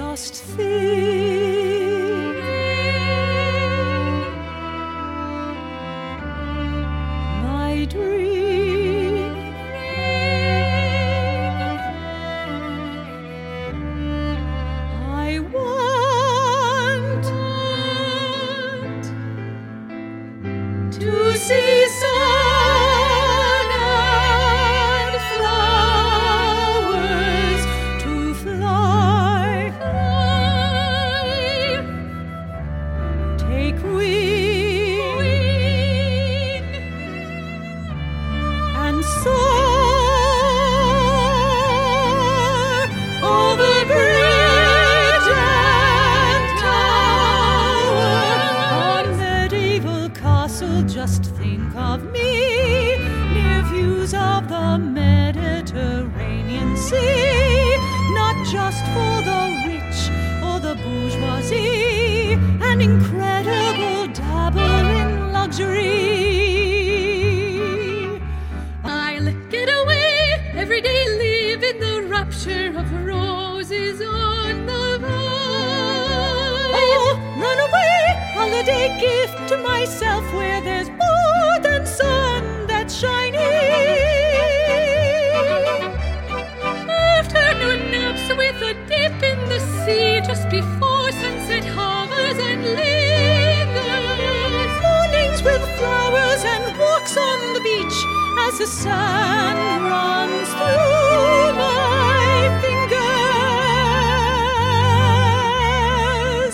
just think, my dream, I want to see sun and flowers, to fly, take wing and soar over bridge and tower, on medieval castle. Just think of me, near views of the Mediterranean Sea, not just for the rich or the bourgeoisie, an incredible dabble in luxury. I'll get away, every day live in the rapture of roses on the vine. Oh, run away, holiday gift to myself, where there's more than sun that's shining. Afternoon naps with a dip in the sea just before sunset hovers and lingers. Mornings with flowers and walks on the beach as the sand runs through my fingers.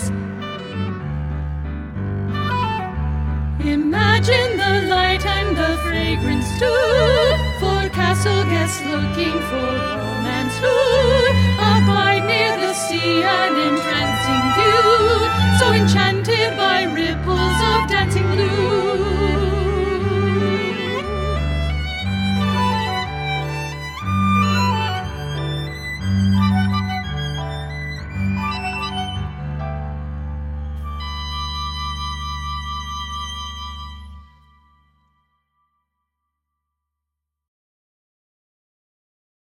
Imagine the light and the fragrance too, for castle guests looking for romance who abide near the sea and in